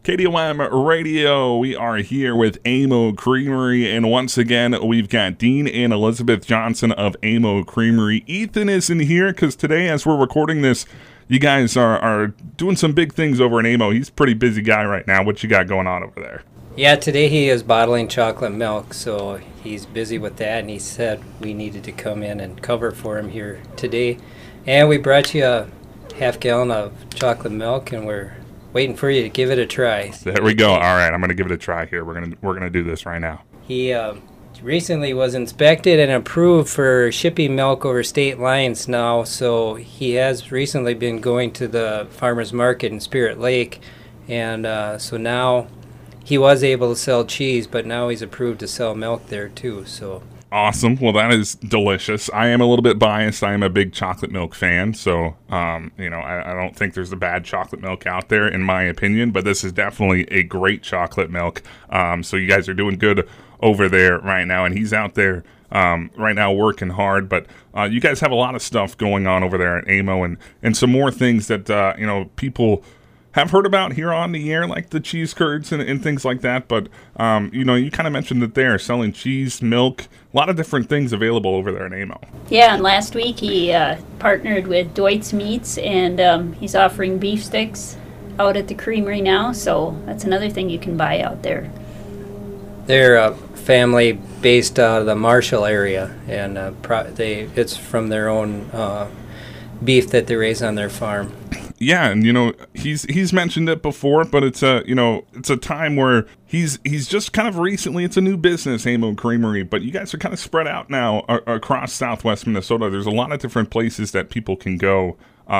KDOM Radio, we are here with Amo Creamery, and once again, we've got Dean and Elizabeth Johnson of Amo Creamery. Ethan isn't here because today, as we're recording this, you guys are doing some big things over in Amo. He's a pretty busy guy right now. What you got going on over there? Yeah, today he is bottling chocolate milk, so he's busy with that, and he said we needed to come in and cover for him here today. And we brought you a half gallon of chocolate milk, and we're waiting for you to give it a try. There we go. All right, I'm going to give it a try here. We're gonna do this right now. He recently was inspected and approved for shipping milk over state lines now, so he has recently been going to the farmer's market in Spirit Lake, and so now he was able to sell cheese, but now he's approved to sell milk there too. So awesome. Well, that is delicious. I am a little bit biased. I am a big chocolate milk fan, so I don't think there's a bad chocolate milk out there, in my opinion. But this is definitely a great chocolate milk. So you guys are doing good over there right now, and he's out there right now working hard. But you guys have a lot of stuff going on over there at Amo, and some more things that people have heard about here on the air, like the cheese curds and things like that. But, you kind of mentioned that they're selling cheese, milk, a lot of different things available over there in Amo. Yeah, and last week he partnered with Deutz Meats, and he's offering beef sticks out at the creamery now. So that's another thing you can buy out there. they're a family based out of the Marshall area, and it's from their own beef that they raise on their farm. Yeah, and he's mentioned it before, but it's a time where he's just kind of recently, it's a new business, Amo Creamery, but you guys are kind of spread out now across Southwest Minnesota. There's a lot of different places that people can go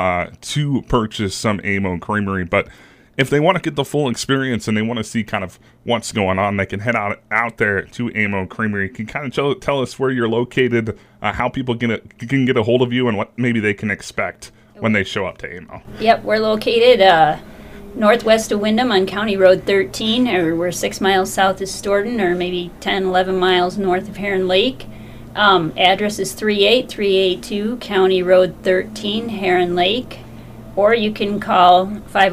to purchase some Amo Creamery, but if they want to get the full experience and they want to see kind of what's going on, they can head out there to Amo Creamery. Can kind of tell us where you're located, how people can get a hold of you, and what maybe they can expect when they show up to Amo. Yep, we're located northwest of Windham on County Road 13, or we're 6 miles south of Stoughton, or maybe 10, 11 miles north of Heron Lake. Address is 38382 County Road 13, Heron Lake. Or you can call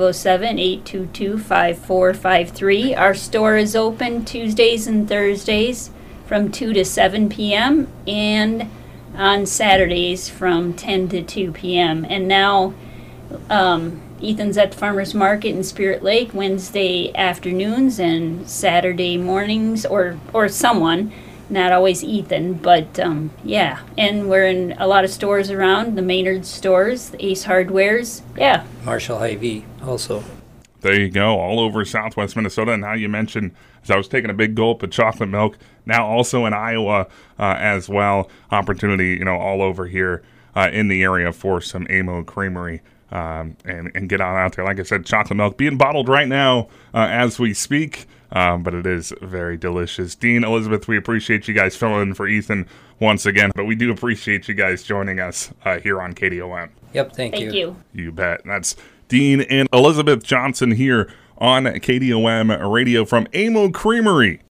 507-822-5453. Our store is open Tuesdays and Thursdays from 2 to 7 p.m. and on Saturdays from 10 to 2 p.m. And now Ethan's at the Farmer's Market in Spirit Lake Wednesday afternoons and Saturday mornings, or someone, not always Ethan, but yeah. And we're in a lot of stores around, the Maynard stores, the Ace Hardwares, yeah. Marshall Hy-Vee also. There you go, all over Southwest Minnesota. And now you mentioned, as I was taking a big gulp of chocolate milk, now also in Iowa as well. Opportunity, all over here in the area for some Amo Creamery. And get on out there. Like I said, chocolate milk being bottled right now as we speak, but it is very delicious. Dean, Elizabeth, we appreciate you guys filling in for Ethan once again, but we do appreciate you guys joining us here on KDOM. Yep, thank you. You bet. That's Dean and Elizabeth Johnson here on KDOM Radio from Amo Creamery.